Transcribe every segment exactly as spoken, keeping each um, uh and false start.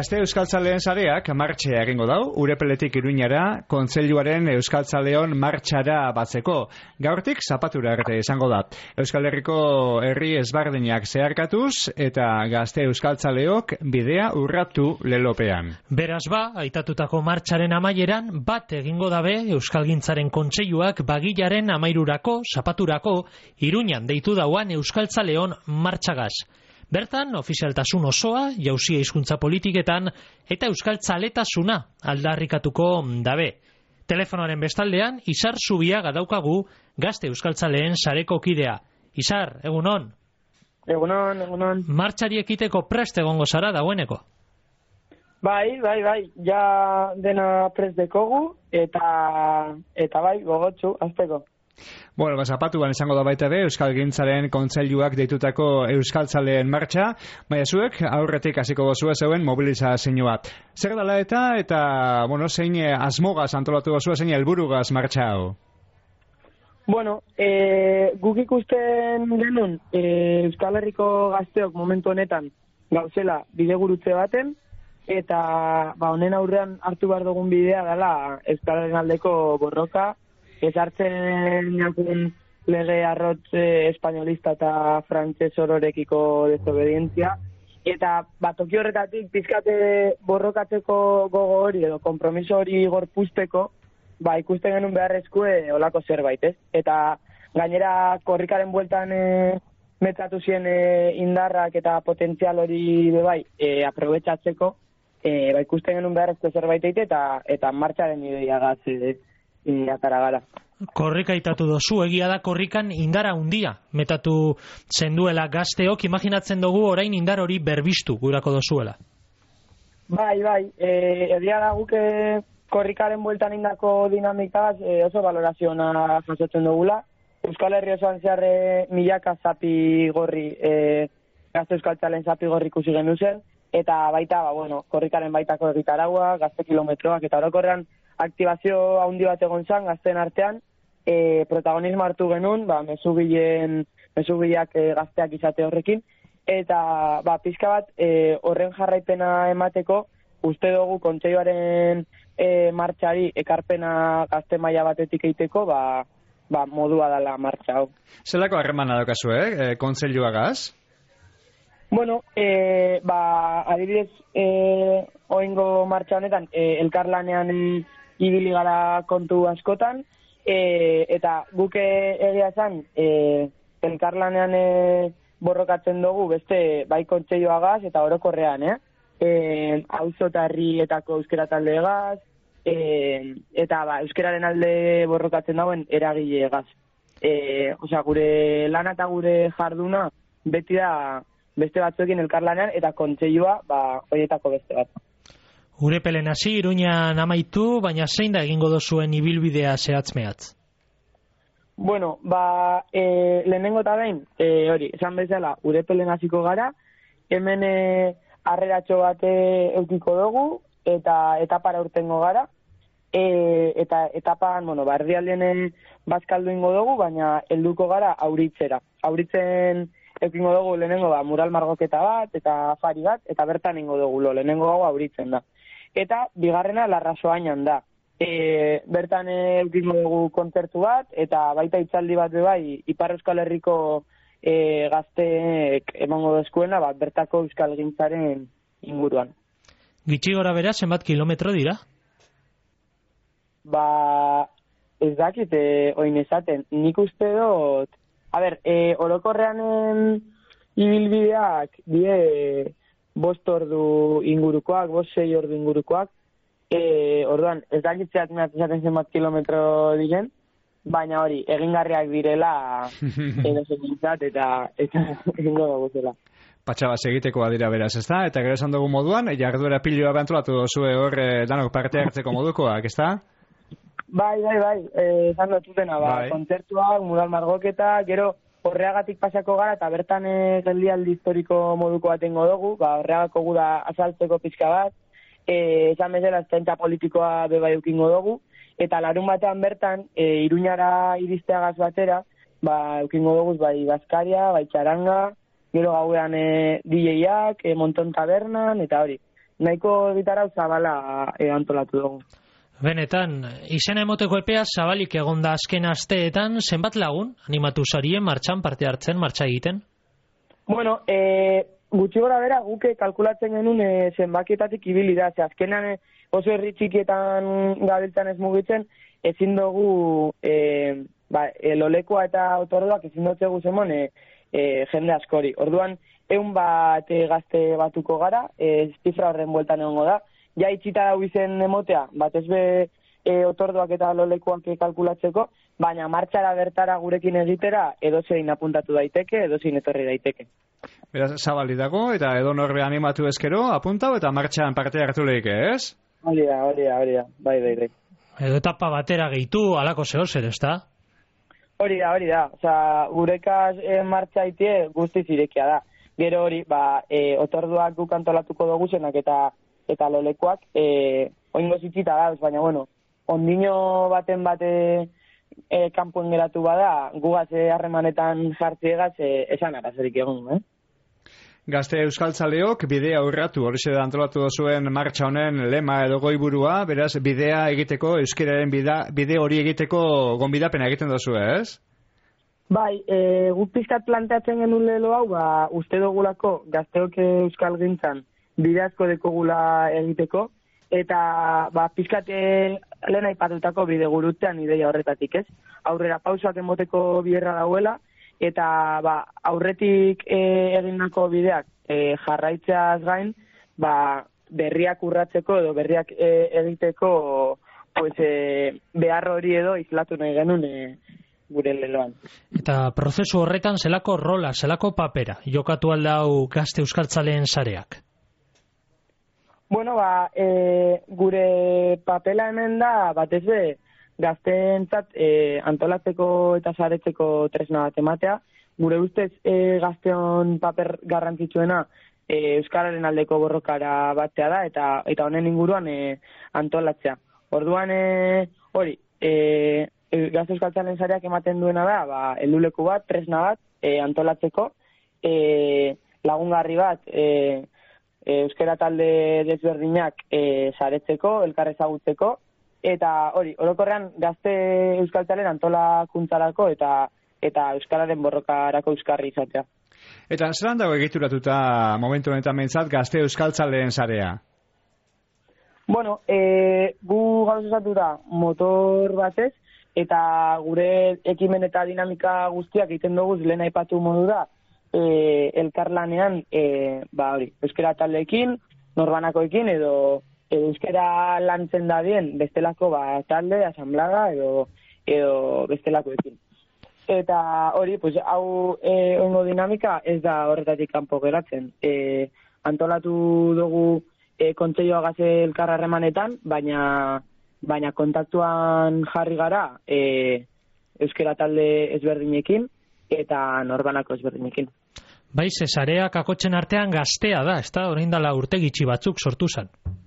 Gazte Euskaltzaleen sareak martxea egingo dau, Urepeletik Iruñara, Kontseiluaren Euskaltzaleon martxara batzeko. Gaurtik zapatura arte izango da. Euskal Herriko herri ezberdinak zeharkatuz eta Gazte Euskaltzaleok bidea urratu lelopean. Beraz ba, aitatutako martxaren amaieran bat egingo dabe Euskalgintzaren Kontseiluak bagilaren amairurako, zapaturako, Iruñan deitu dauan Euskaltzaleon martxagaz. Bertan, ofizialtasun osoa, jauzia hizkuntza politiketan eta euskaltzaletasuna aldarrikatuko dabe. Telefonoaren bestaldean, Izar Zubiaga daukagu Gazte Euskaltzaleen sareko kidea. Izar, egunon? Egunon, egunon. Martxari ekiteko prest egongo zara dagoeneko? Bai, bai, bai, ja dena prest dekogu eta, eta bai, gogotsu, azteko. Bueno, ba, zapatuan izango da baita be, Euskalgintzaren Kontseiluak deitutako Euskaltzaleen martxa, baina zuek aurretik hasiko gozua zeuen mobilizazioa. Zer dela eta, eta, bueno, zein asmogaz antolatu gozua, zein helburugaz martxa hau? Bueno, e, guk ikusten genuen e, Euskal Herriko gazteok momentu honetan gauzela bidegurutze baten, eta ba, honen aurrean hartu behar dugun bidea dela Euskalaren aldeko borroka, ez hartzen jakun lege arrotz eh, espainolista eta frantses ororekiko desobedientzia. Eta ba, toki horretatik pizkate borrokatzeko gogo hori edo konpromiso hori gorpuzteko, ba, ikusten genuen beharrezkue olako zerbait, ez? Eta gainera korrikaren bueltan e, metratu zien e, indarrak eta potentzial hori bebai e, aprobetxatzeko, e, ba, ikusten genuen beharrezko zerbait eite eta, eta martxaren ideia gaz, e, E, atara gara. Korrika itatu dozu, egia da korrikan indara handia metatu zenduela gazteok, imaginatzen dugu orain indar hori berbistu gurako dozuela. Bai, bai, e, egia da guke korrikaren bueltan indako dinamikaz e, oso valorazioa jasotzen dugula. Euskal Herri osoan zeharre milaka zapi gorri, e, Gazte Euskaltzalen zapi gorri ikusi genuzen, eta baita, ba, bueno, korrikaren baitako egitaragua, gazte kilometroak, eta orokorrean aktibazio handi bat egon zan, gazten artean, e, protagonismo hartu genuen, ba, mezugileen, mezugileak e, gazteak izate horrekin, eta ba, pizka bat e, horren jarraipena emateko, uste dugu Kontseiluaren e, martxari ekarpena gazte maila batetik eiteko, ba, ba, modua dela martxa hau. Zelako harremana daukazu, eh? E, Kontseiluagaz? Bueno, e, ba, adibidez, e, oingo martxa honetan, e, elkarlanean e, ibili gara kontu askotan, e, eta guke egia esan, e, elkarlanean e, borrokatzen dugu beste bai Kontseiluagaz eta orokorrean, eh? E, auzo eta herrietako euskera taldeegaz, e, eta ba, euskeraren alde borrokatzen dauen eragileegaz. E, osea, gure lana eta gure jarduna beti da beste batzuekin elkarlanean eta Kontseilua ba, horietako beste bat. Urepelen hasi, Iruñan amaitu, baina zein da egingo dozuen ibilbidea zehatz-mehatz? Bueno, ba, e, lehenengo eta behin, e, hori, esan bezala, Urepelen hasiko gara, hemen e, harreratxo bate eukiko dugu, eta etapara urtengo gara, e, eta etapan, bueno, ba, erdialdien bazkaldu ingo dugu, baina helduko gara auritzera. Auritzen eukingo dugu lehenengo ba, mural margoketa bat, eta afari bat, eta bertan ingo dugu lo, lehenengo gau auritzen da. Eta bigarrena Larrasoainan da. E, bertan eukingo dugu kontzertu bat, eta baita hitzaldi bat bai Ipar Euskal Herriko e, gazteek emango dezkuena, bat bertako euskalgintzaren inguruan. Gitxi gora bera, zenbat kilometro dira? Ba, ez dakit, e, oin esaten, nik uste dut, a ber, e, orokorrean ibilbideak die bost ordu ingurukoak, bost sei ordu ingurukoak, e, orduan, ez dakitzeat mehatzaten zenbat kilometro diren, baina hori, egingarriak direla edo zekintzat eta eta egingo dugu zela. Patxabaz egiteko badira beraz, ezta? Eta gero esan dugu moduan, jarduera piloa beantolatu dozue hor eh, danok parte hartzeko modukoak, ezta? Bai, bai, bai, eh, esan dututena, ba, bai. kontzertuak, mural margoketa, gero horreagatik pasako gara, eta bertan e, geldialdi historiko moduko bat ingo dugu, ba, horreagako gu da azaltzeko pixka bat, e, esan bezala eskaintza politikoa beba eukingo dugu, eta larun batean bertan, e, Iruñara iristeagaz batera, ba, eukingo dugu bai Bazkaria, bai Txaranga, gero gauean e, D J-ak, e, Monton Tabernan, eta hori. nahiko gitarau zabala e, antolatu dugu. Benetan, izena emoteko epea zabalik egon da azken asteetan, zenbat lagun animatu zarien martxan parte hartzen, martxa egiten? Bueno, e, gutxi gora bera, guke kalkulatzen genuen e, zenbakietatik ibili da, ze azkenean e, oso herri txikietan gabiltzan ez mugitzen, ezin dugu e, ba, e, lolekoa eta otorduak ezin dutzegu zemon e, e, jende askori. Orduan, eun bat e, gazte batuko gara, e, zifra horren bueltan egongo da, ja itxita dau izen emotea, batez be e, otorduak eta lolekoak kalkulatzeko, baina martxara bertara gurekin egitera edozein apuntatu daiteke, edozein etorri daiteke. Beraz, zabali dago, eta edo norbe animatu ezkero, apuntau eta martxan parte hartu lehike, ez? Hori da, hori da, hori da, bai, bai, bai. Edo etapa batera gehitu, alako zeo zer, ez da? Hori da, hori da, oza, gurekaz e, martxa itie guztiz irekia da. Gero hori, ba, e, otorduak guk antolatuko dugu zenak eta eta lolekoak, e, oingo zitzita da, baina, bueno, ondino baten bate e, kanpoen geratu bada, gugaz harremanetan jartziegaz e, esan arazerik egon, eh? Gazte euskaltzaleok bidea urratu, hori da antolatu duzuen martxa honen lema edo goiburua, beraz, bidea egiteko, euskeraren bide hori egiteko gonbidapena egiten duzu, ez? Bai, e, guk pizkat planteatzen genuen lelo hau, ba, uste dugulako gazteok euskal gintzan bide asko dekogula egiteko, eta ba, pizkat lehen aipatutako bide gurutzean ideia horretatik, ez? Aurrera pausoak emoteko biderra dauela, eta ba, aurretik e, egindako bideak e, jarraitzeaz gain, ba, berriak urratzeko edo berriak e, egiteko pues, e, behar hori edo islatu nahi genuen e, gure leloan. Eta prozesu horretan zelako rola, zelako papera, jokatu aldau gazte euskaltzaleen sareak? Bueno, ba, e, gure papela hemen da, batez be, gazteentzat e, antolatzeko eta saretzeko tresna bat ematea. Gure ustez e, gazteon paper garrantzitsuena e, euskararen aldeko borrokara batzea da, eta eta honen inguruan e, antolatzea. Orduan, e, hori, e, gazte euskaltzalen sareak ematen duena da, ba, helduleku bat, tresna bat, e, antolatzeko, e, lagungarri bat, e, euskara talde desberdinak e, saretzeko, elkar ezagutzeko, eta hori, orokorrean gazte euskaltzalen antolakuntzarako eta eta euskararen borrokarako euskarri izatea. Eta zelan dago egituratuta momentu honetan mentzat gazte euskaltzaleen sarea? Bueno, e, gu gauzatu da motor batez, eta gure ekimen eta dinamika guztiak egiten dugu lehen aipatu modu da, E, elkarlanean e, ba hori, euskara taldeekin, norbanakoekin edo, edo euskara lantzen dadien bestelako ba, talde, asamblada edo, edo bestelakoekin. Eta hori, pues, hau e, ongo dinamika ez da horretatik kanpo geratzen. E, antolatu dugu e, kontseilua gaze elkar harremanetan, baina, baina kontaktuan jarri gara e, euskara talde ezberdinekin eta norbanako ezberdinekin. Bai, zesareak akotxen artean gaztea da, ez da? Orain dala urte gitxi batzuk sortu zen.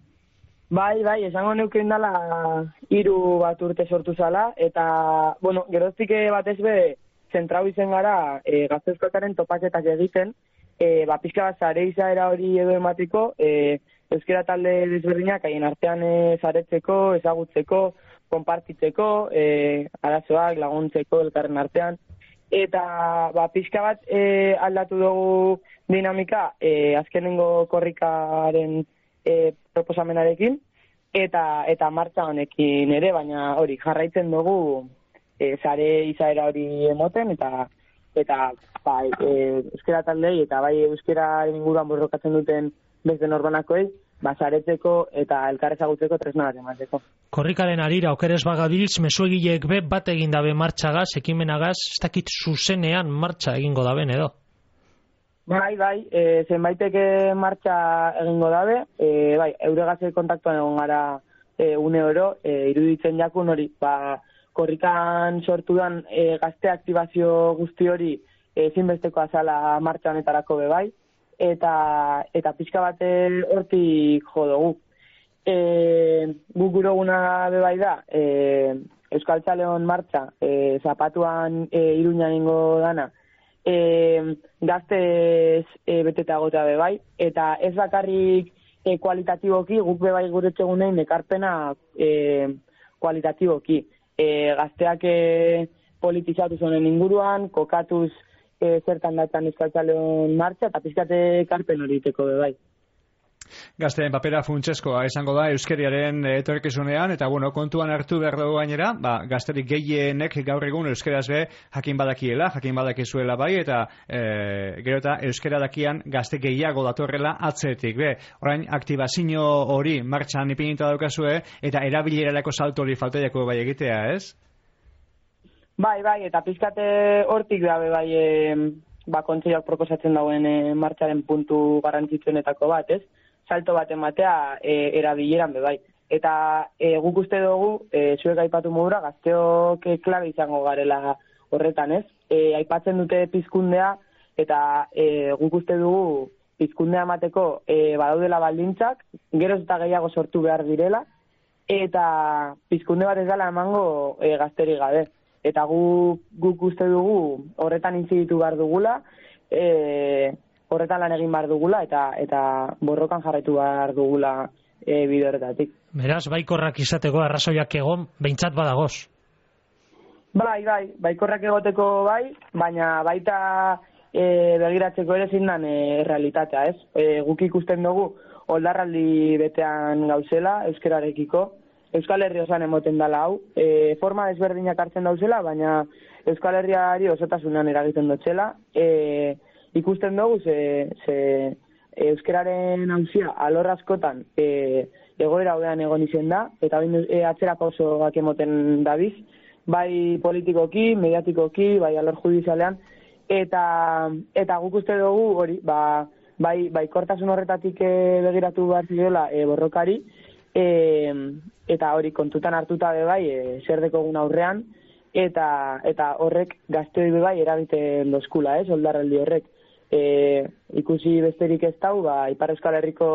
Bai, bai, esango neuken dala hiru bat urte sortu zala, eta, bueno, geroztik batez be, zentrau izen gara e, gazte euskaltzaren topaketak egiten, e, ba, pixka bat zare izaera hori edo ematiko, e, euskara talde desberdinak haien artean e, zaretzeko, ezagutzeko, konpartitzeko, e, arazoak, laguntzeko, elkarren artean, eta ba, pixka bat e, aldatu dugu dinamika e, azkenengo korrikaren e, proposamenarekin eta eta martxa honekin ere, baina hori jarraitzen dugu e, sare izaera hori emoten eta eta ba, e, euskara taldei eta bai euskara inguruan borrokatzen duten beste norbanakoei ba, saretzeko eta elkar ezagutzeko tresna bat emateko. Korrikaren arira okeres bagabiltz mezuegileek be bat egin dabe martxagaz, ekimenagaz, ez dakit zuzenean martxa egingo daben edo? Bai, bai, e, zenbaiteke martxa egingo dabe, e, bai, euregazei kontaktuan egon gara e, une oro, e, iruditzen jakun hori, ba, korrikan sortudan e, gazte aktibazio guzti hori ezinbesteko azala martxa honetarako be bai, eta eta pixka bate hortik jo dugu. E, gu guroguna bebai da, e, Euskaltzaleon martxa, e, zapatuan e, Iruñan ingo dana, e, gaztez e, beteta gota bebai, eta ez bakarrik e, kualitatiboki, guk bebai gure txegunein ekarpena e, kualitatiboki. E, gazteak e, politizatu zonen inguruan, kokatuz e, zertan datan Euskaltzaleon martxa, eta pizkate ekarpen horiteko bebai. Gazteen papera funtseskoa izango da euskeriaren etorkizunean, eta bueno, kontuan hartu behar dugu gainera, ba, gazterik gehienek gaur egun euskeraz be jakin badakiela, jakin badakizuela bai, eta e, gero eta euskera dakian gazte gehiago datorrela atzetik. Be, orain aktibazio hori martxan ipinita daukazue, eta erabilerarako salto hori faltaiako bai egitea, ez? Bai, bai, eta pizkate hortik dabe bai e, ba, kontseiluak proposatzen dauen e, martxaren puntu garrantzitsuenetako bat, ez? Salto bat ematea e, erabileran bebai. Eta e, guk uste dugu, e, zuek aipatu modura, gazteok klabe izango garela horretan, ez? E, aipatzen dute pizkundea, eta e, guk uste dugu pizkundea emateko e, badaudela baldintzak, geroz eta gehiago sortu behar direla, eta pizkunde bat ez dela emango e, gazteri gabe. Eta guk, guk uste dugu horretan intziditu behar dugula, e, horretan lan egin behar dugula, eta eta borrokan jarraitu behar dugula e, bide horretatik. Beraz, baikorrak izateko arrazoiak egon, behintzat badagoz. Bai, bai, baikorrak egoteko bai, baina baita e, begiratzeko ere zindan e, realitatea, ez? E, guk ikusten dugu oldarraldi betean gauzela, euskerarekiko, Euskal Herri osan emoten dala hau, e, forma desberdinak hartzen dauzela, baina Euskal Herriari osotasunan eragiten dutxela, e, ikusten dugu ze, ze euskeraren hauzia alor askotan e, egoera hobean egon izen da, eta bain e, atzera pausoak emoten dabiz, bai politikoki, mediatikoki, bai alor judizialean, eta, eta guk uste dugu hori, ba, bai, bai kortasun horretatik e, begiratu behar ziola e, borrokari, e, eta hori kontutan hartuta be bai e, zer dekogun aurrean, eta eta horrek gazteoi be bai eragiten dozkula, ez, oldarraldi horrek. E, ikusi besterik ez dau, ba, Ipar Euskal Herriko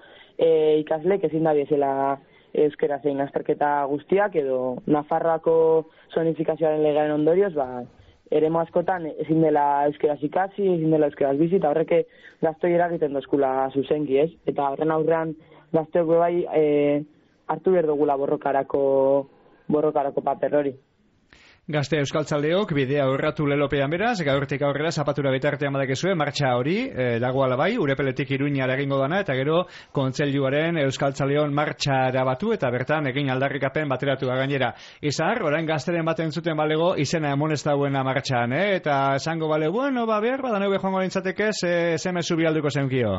e, ikaslek ezin da biezela euskera zein azterketa guztiak, edo Nafarroako zonifikazioaren legearen ondorioz, ba, eremu askotan ezin dela euskeraz ikasi, ezin dela euskeraz bizi, eta horreke gaztoi eragiten dozkula zuzenki, ez? Eta horren aurrean gazteok be bai e, hartu behar dugula borrokarako, borrokarako paper hori. Gazte euskaltzaldeok bidea aurratu lelopean beraz, gaurtik aurrera zapatura bitartean badakezue, martxa hori, e, dagoala bai, Urepeletik Iruñara egingo dana, eta gero kontseiluaren euskaltzaleon martxara batu, eta bertan egin aldarrikapen bateratu da gainera. Izar, orain gazteren baten zuten balego, izena emonez dauena martxan, eh? Eta esango bale, bueno, ba, behar, badan eube joango nintzateke, ze, ze mezu bialduko zeunkio?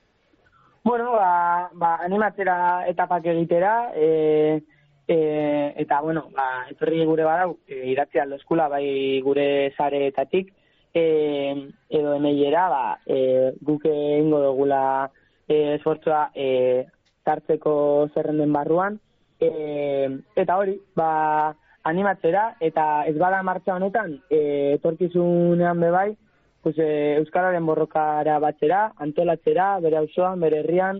Bueno, ba, ba animatzera etapak egitera, e, e, eta, bueno, ba, etorri gure badau, e, idatzi aldo eskula, bai gure zareetatik, e, edo emeiera, ba, e, guk egingo dugula e, esfortzua e, tartzeko zerrenden barruan, e, eta hori, ba, animatzera, eta ez bada martxa honetan, e, etorkizunean bebai, pues, e, euskararen borrokara batzera, antolatzera, bere auzoan, bere herrian,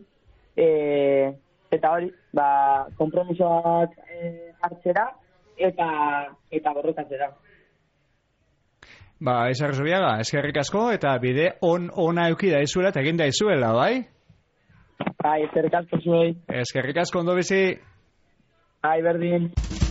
e, eta hori, ba, konpromisoak e, hartzera, eta, eta borrokatzera. Ba, ez arrezobiaga, eskerrik asko, eta bide on ona euki da izuela, eta egin da izuela, bai? Bai, eskerrik asko zuei. Eskerrik asko ondo bizi. Bai, berdin.